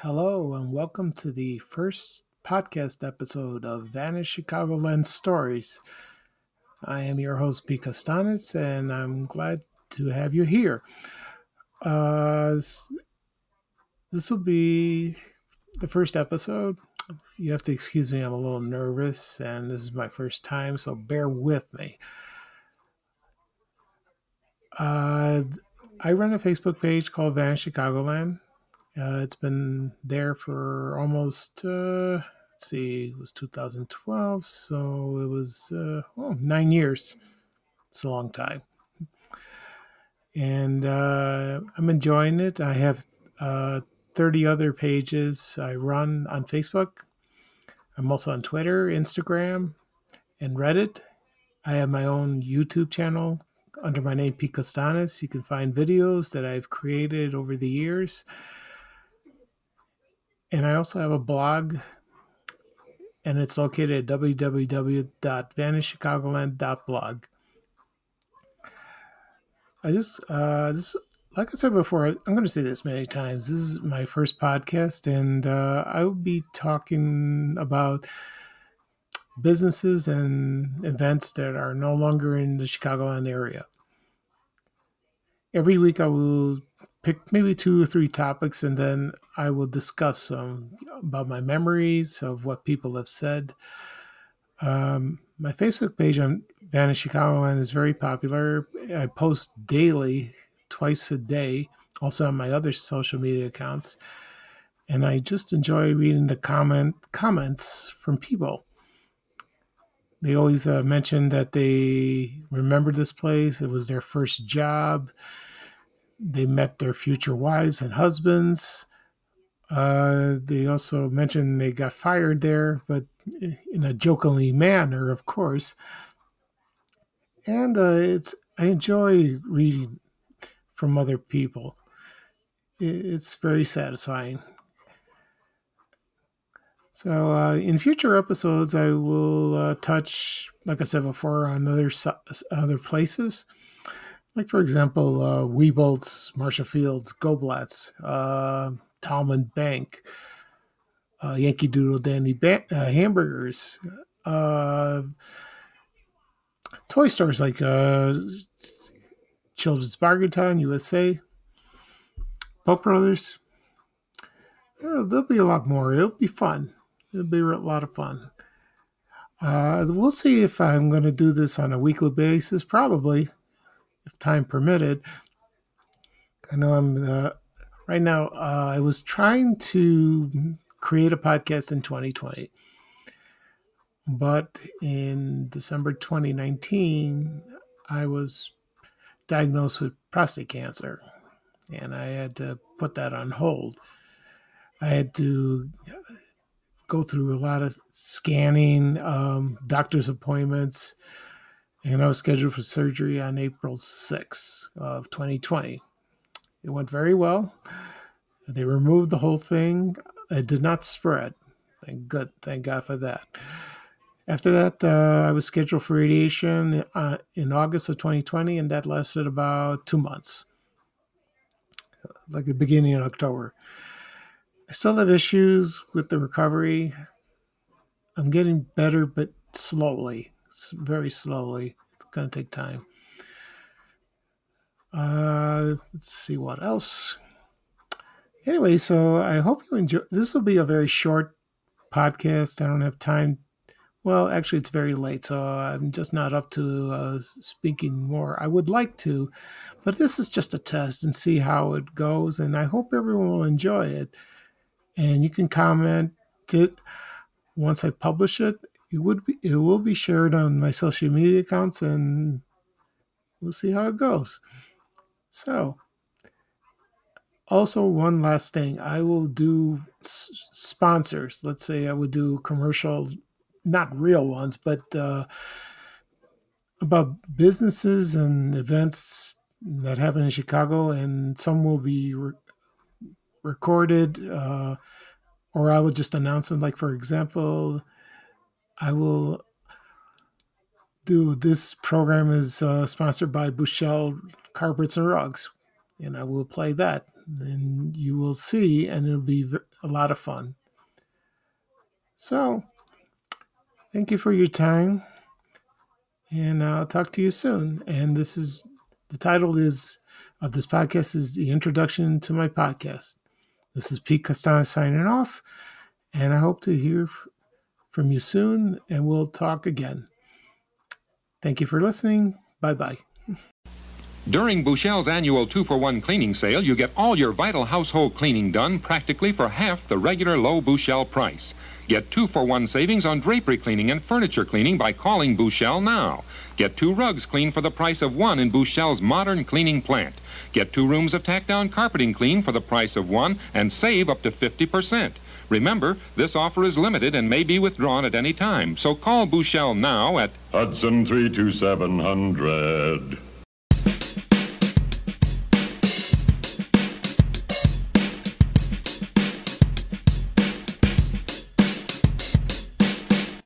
Hello, and welcome to the first podcast episode of Vanished Chicagoland Stories. I am your host, Pete Costanis, and I'm glad to have you here. This will be the first episode. You have to excuse me, I'm a little nervous, and this is my first time, so bear with me. Uh, I run a Facebook page called Vanished Chicagoland. It's been there for almost, let's see, it was 2012, so it was 9 years. It's a long time. And I'm enjoying it. I have 30 other pages I run on Facebook. I'm also on Twitter, Instagram, and Reddit. I have my own YouTube channel under my name, Pete Costanis. You can find videos that I've created over the years. And I also have a blog, and it's located at www.vanishchicagoland.blog. Like I said before, I'm going to say this many times. This is my first podcast, and I will be talking about businesses and events that are no longer in the Chicagoland area. Every week, I will pick maybe 2 or 3 topics, and then I will discuss about my memories of what people have said. My Facebook page on Vanished Chicagoland is very popular. I post daily, twice a day, also on my other social media accounts. And I just enjoy reading the comments from people. They always mention that they remember this place. It was their first job. They met their future wives and husbands. They also mentioned they got fired there, but in a jokingly manner, of course. And I enjoy reading from other people. It's very satisfying. So in future episodes, I will touch, like I said before, on other places. Like, for example, Weebolt's, Marshall Fields, Goblatz, Talman Bank, Yankee Doodle Dandy Hamburgers, toy stores like Children's Bargain Town, USA, Polk Brothers. There'll be a lot more. It'll be fun. It'll be a lot of fun. We'll see if I'm going to do this on a weekly basis, probably, if time permitted. I know right now, I was trying to create a podcast in 2020, but in December 2019, I was diagnosed with prostate cancer, and I had to put that on hold. I had to go through a lot of scanning, doctor's appointments, and I was scheduled for surgery on April 6th of 2020. It went very well. They removed the whole thing. It did not spread. Thank God for that. After that, I was scheduled for radiation in August of 2020, and that lasted about 2 months, like the beginning of October. I still have issues with the recovery. I'm getting better, but slowly, very slowly. It's going to take time. Let's see what else. Anyway, so I hope you enjoy. This will be a very short podcast. I don't have time. Well, actually, it's very late, so I'm just not up to speaking more. I would like to, but this is just a test and see how it goes, and I hope everyone will enjoy it. And you can comment it once I publish it. It will be shared on my social media accounts, and we'll see how it goes. So, also one last thing, I will do sponsors. Let's say I would do commercial, not real ones, but about businesses and events that happen in Chicago, and some will be recorded, or I will just announce them. Like, for example, I will do this program is sponsored by Bushell Carpets and Rugs, and I will play that, and you will see, and it'll be a lot of fun. So, thank you for your time, and I'll talk to you soon. And the title of this podcast is The Introduction to My Podcast. This is Pete Castana signing off, and I hope to hear from you soon, and we'll talk again. Thank you for listening. Bye-bye. During Bushell's annual 2-for-1 cleaning sale, you get all your vital household cleaning done practically for half the regular low Bushell price. Get 2-for-1 savings on drapery cleaning and furniture cleaning by calling Bushell now. Get 2 rugs cleaned for the price of 1 in Bushell's modern cleaning plant. Get 2 rooms of tack-down carpeting clean for the price of 1 and save up to 50%. Remember, this offer is limited and may be withdrawn at any time, so call Bushell now at Hudson 32700.